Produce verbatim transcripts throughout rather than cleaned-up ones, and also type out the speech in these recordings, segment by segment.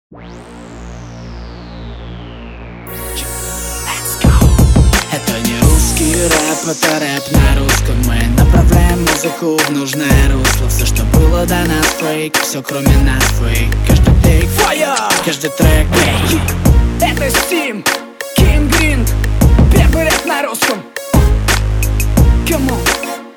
Это не русский рэп, это рэп на русском. Мы направляем музыку в нужное русло. Все, что было до нас, фейк, все кроме нас фейк. Каждый тейк fire, каждый трек фейк. Это Steam, King Green, первый рэп на русском. Come on.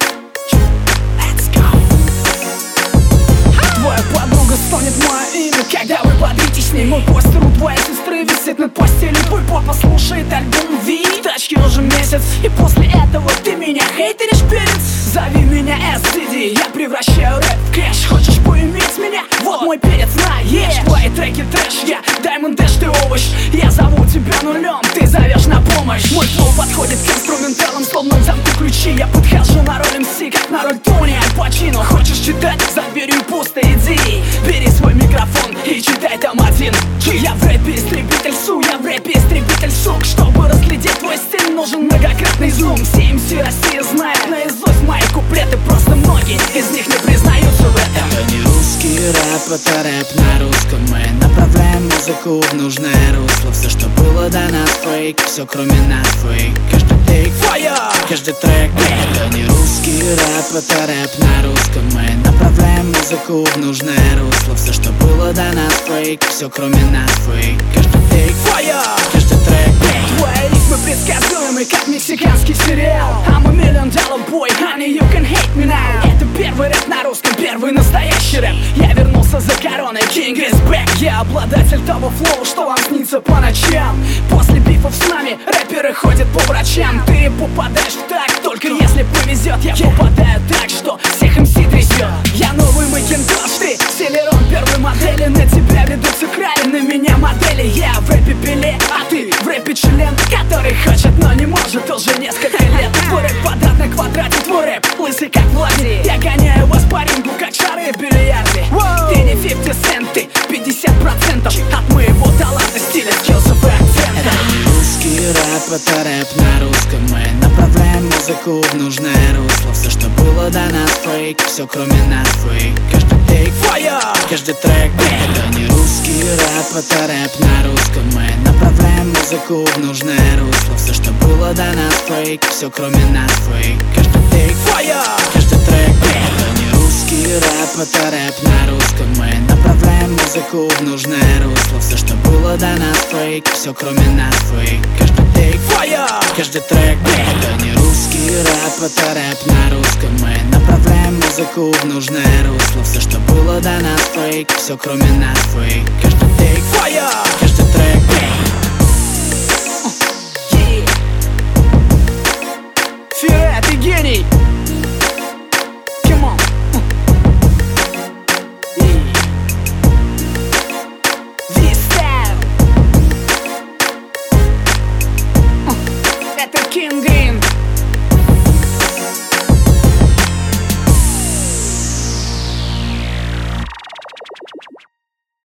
Твоя подруга стонет мое имя, когда вы бодритесь с ней. Мой постер у твоей сестры висит над постелью. Твой папа слушает альбом Ви в тачке уже месяц. И после этого ты меня хейтеришь, перец. Зови меня эс си ди, я превращаю рэп в кэш. Хочешь поиметь меня? Вот мой перец на ешь. Твои треки трэш, я Diamond Dash, ты овощ. Я зову тебя нулем, ты зовешь на помощь. Мой флоу подходит к инструменталам, словно в замку ключи. Я подхожу на роль эм си, как на роль Тони Аль Пачино. Хочешь читать? За дверью пусто, иди. Бери свой микрофон и читай там один. Я в рэпе истребитель су, я в рэпе истребитель сук. Чтобы разглядеть твой стиль, нужен многократный зум. Все эм си России знают наизусть мои куплеты. Просто многие из них не признаются в этом. Это не русский рэп, это рэп на русском. Мы направляем музыку в нужное русло. Все, что было до нас, фейк, все кроме нас фейк. Каждый тейк fire, каждый трек фейк. Это не русский рэп, это рэп на русском. Мы направляем музыку в нужное русло. Все, что было до нас, фейк, все кроме нас фейк. Каждый тейк fire, каждый трек фейк. Твои ритмы предсказуемы, как мексиканский сериал. I'm a million dollar boy, honey, you can hate me now. Это первый рэп на русском, первый настоящий рэп. Я вернулся за короной, King is back. Я обладатель того флоу, что вам снится по ночам. После бифов с нами рэперы ходят по врачам. Ты попадаешь так, только если повезет. Я попадаю так, что всех эм си трясет. Я новый Макинтош, ты Селерон первой модели. На тебя ведутся крали, на меня модели. Я в рэпе Пеле, а ты в рэпе член, который хочет, но не может уже несколько лет. Твой рэп квадрат на квадрате, твой рэп лысый как Влади. Я гоняю вас по рингу, как шары в бильярде. Ты не фифти сент, ты пятьдесят процентов от моего таланта, стиля, скиллсов и акцента. Это не русский рэп, это рэп на русском. Мы направляем музыку в нужное русло. Все, что было до нас, фейк, все кроме нас фейк. Каждый тейк fire, каждый трек фейк. Это не русский рэп, это рэп на русском. Мы направляем музыку в нужное русло. Все, что было до нас, фейк, все кроме нас фейк. Каждый тейк fire, каждый трек фейк. Это не русский рэп, это рэп на русском. Мы направляем музыку в нужное русло. Все, что было до нас, фейк, все кроме нас фейк. Каждый тейк fire, каждый трек фейк. Это не русский рэп, это рэп на русском. Мы направляем музыку в нужное русло. Все, что было до нас, фейк, все кроме нас фейк.